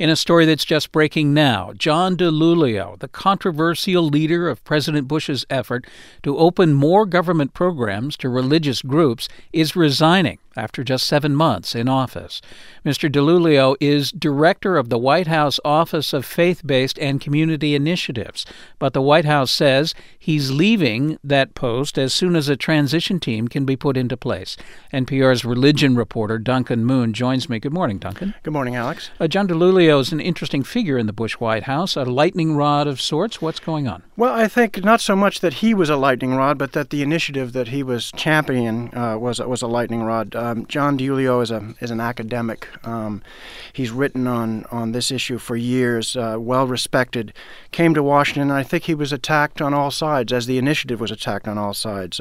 In a story that's just breaking now, John DiIulio, the controversial leader of President Bush's effort to open more government programs to religious groups, is resigning after just 7 months in office. Mr. DiIulio is director of the White House Office of Faith-Based and Community Initiatives, but the White House says he's leaving that post as soon as a transition team can be put into place. NPR's religion reporter Duncan Moon joins me. Good morning, Duncan. Good morning, Alex. John DiIulio is an interesting figure in the Bush White House, a lightning rod of sorts. What's going on? Well, I think not so much that he was a lightning rod, but that the initiative that he was championing was a lightning rod. John DiIulio is an academic. He's written on this issue for years, well respected. Came to Washington, and I think he was attacked on all sides, as the initiative was attacked on all sides.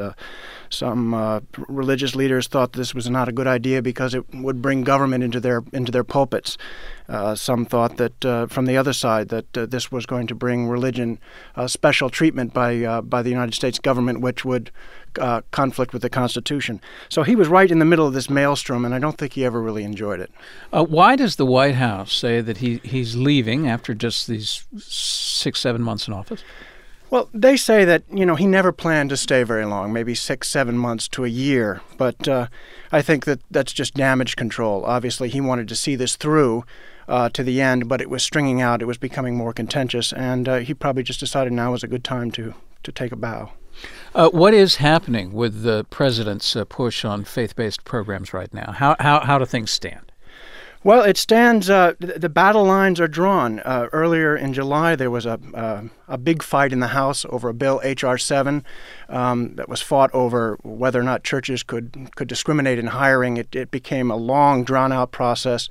Some religious leaders thought this was not a good idea because it would bring government into their pulpits. Some thought that from the other side that this was going to bring religion special treatment by the United States government, which would conflict with the Constitution. So he was right in the middle of this maelstrom, and I don't think he ever really enjoyed it. Why does the White House say that he's leaving after just these 6-7 months in office? Well, they say that, he never planned to stay very long, maybe 6-7 months to a year. But I think that's just damage control. Obviously, he wanted to see this through to the end, but it was stringing out. It was becoming more contentious, and he probably just decided now was a good time to take a bow. What is happening with the president's push on faith-based programs right now? How do things stand? Well, it stands. The battle lines are drawn. Earlier in July, there was a big fight in the House over a bill, H.R. 7, that was fought over whether or not churches could discriminate in hiring. It became a long, drawn-out process,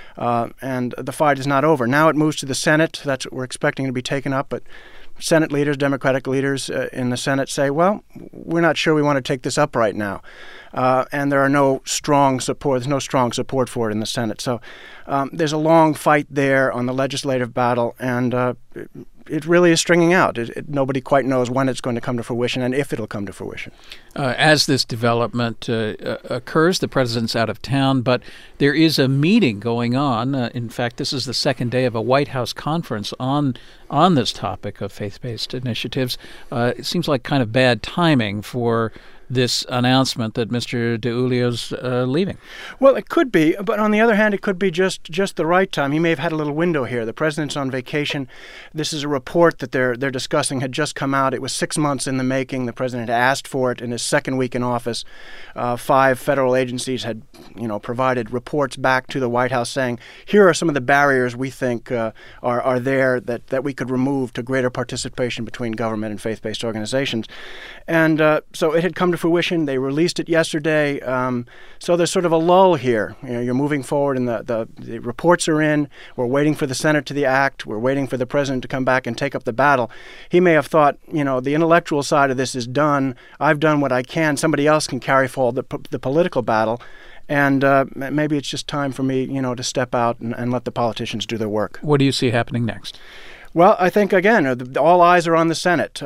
and the fight is not over. Now it moves to the Senate. That's what we're expecting to be taken up, but Senate leaders, Democratic leaders in the Senate say, well, we're not sure we want to take this up right now. And there are no strong support. There's no strong support for it in the Senate. So there's a long fight there on the legislative battle, and it really is stringing out. Nobody quite knows when it's going to come to fruition and if it'll come to fruition. As this development occurs, the president's out of town, but there is a meeting going on. In fact, this is the second day of a White House conference on this topic of faith-based initiatives. It seems like kind of bad timing for this announcement that Mr. DiIulio's leaving. Well, it could be, but on the other hand, it could be just the right time. He may have had a little window here. The president's on vacation. This is a report that they're discussing had just come out. It was 6 months in the making. The president asked for it in his second week in office. 5 federal agencies had, provided reports back to the White House saying, here are some of the barriers we think are there that we could remove to greater participation between government and faith-based organizations. And so it had come to fruition. They released it yesterday. So there's sort of a lull here. You're moving forward, and the reports are in. We're waiting for the Senate to act. We're waiting for the president to come back and take up the battle. He may have thought, the intellectual side of this is done. I've done what I can. Somebody else can carry forward the political battle. And maybe it's just time for me, to step out and let the politicians do their work. What do you see happening next? Well, I think, again, all eyes are on the Senate.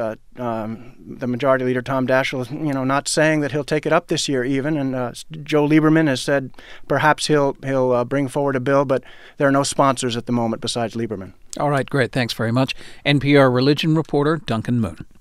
The Majority Leader, Tom Daschle, is, not saying that he'll take it up this year even. And Joe Lieberman has said perhaps he'll bring forward a bill, but there are no sponsors at the moment besides Lieberman. All right, great. Thanks very much. NPR religion reporter Duncan Moon.